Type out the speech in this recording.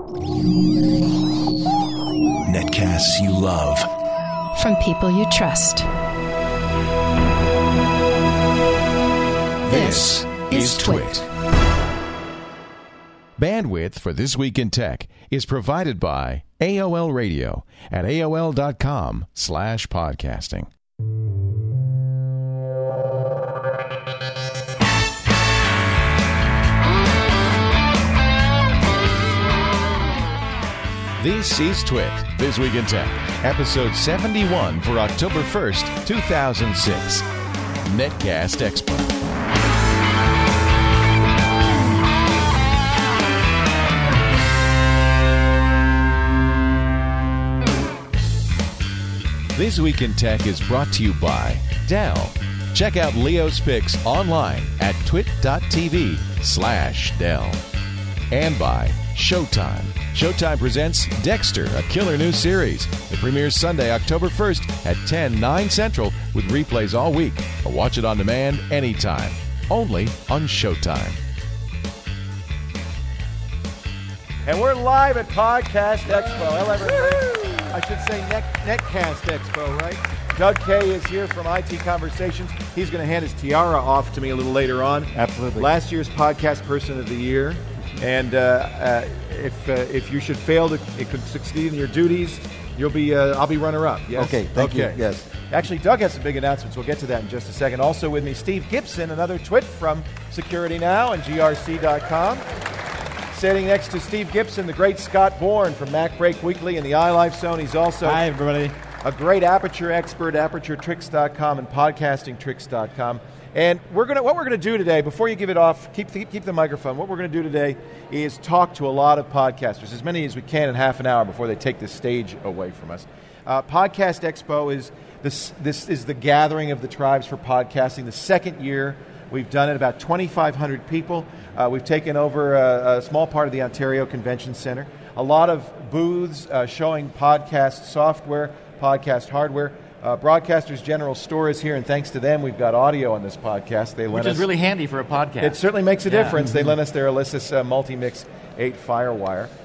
Netcasts you love. From people you trust. This is Twit. Bandwidth for This Week in Tech is provided by AOL Radio at AOL.com/podcasting. This is Twit, This Week in Tech, episode 71 for October 1st, 2006. Netcast Expo. This Week in Tech is brought to you by Dell. Check out Leo's picks online at twit.tv/Dell. And by Showtime. Showtime presents Dexter, a killer new series. It premieres Sunday, October 1st at 10/9 Central with replays all week. Or watch it on demand anytime. Only on Showtime. And we're live at Podcast Expo. Hello, everybody. I should say Netcast Expo, right? Doug Kay is here from IT Conversations. He's going to hand his tiara off to me a little later on. Absolutely. Last year's Podcast Person of the Year. And if you should fail to succeed in your duties, you'll be I'll be runner-up. Yes? Okay, thank you. Yes. Actually, Doug has some big announcements. We'll get to that in just a second. Also with me, Steve Gibson, another twit from Security Now and grc.com. Sitting next to Steve Gibson, the great Scott Bourne from MacBreak Weekly and the iLife Zone. He's also Hi, everybody. A great Aperture expert, ApertureTricks.com and PodcastingTricks.com. And what we're going to do today, before you give it off, keep the microphone. What we're going to do today is talk to a lot of podcasters, as many as we can in half an hour before they take the stage away from us. Podcast Expo is this is the gathering of the tribes for podcasting. The second year we've done it, about 2,500 people. We've taken over a small part of the Ontario Convention Centre. A lot of booths showing podcast software, podcast hardware. Broadcasters General Store is here, and thanks to them, we've got audio on this podcast. Which is really handy for a podcast. It certainly makes a difference. They lent us their Elysis Multimix 8 Firewire.